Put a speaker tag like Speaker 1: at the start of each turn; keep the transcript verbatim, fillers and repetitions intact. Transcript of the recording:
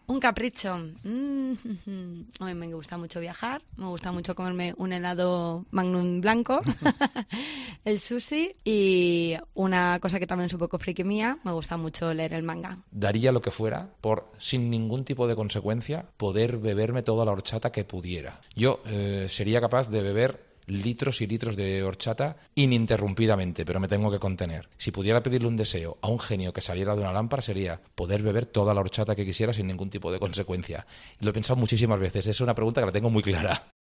Speaker 1: Un capricho. Mm, a mí me gusta mucho viajar, me gusta mucho comerme un helado Magnum blanco, el sushi y una cosa que también es un poco friki mía, me gusta mucho leer el manga.
Speaker 2: Daría lo que fuera por, sin ningún tipo de consecuencia, poder beberme toda la horchata que pudiera. Yo eh, sería capaz de beber litros y litros de horchata ininterrumpidamente, pero me tengo que contener. Si pudiera pedirle un deseo a un genio que saliera de una lámpara, sería poder beber toda la horchata que quisiera sin ningún tipo de consecuencia. Y lo he pensado muchísimas veces, es una pregunta que la tengo muy clara.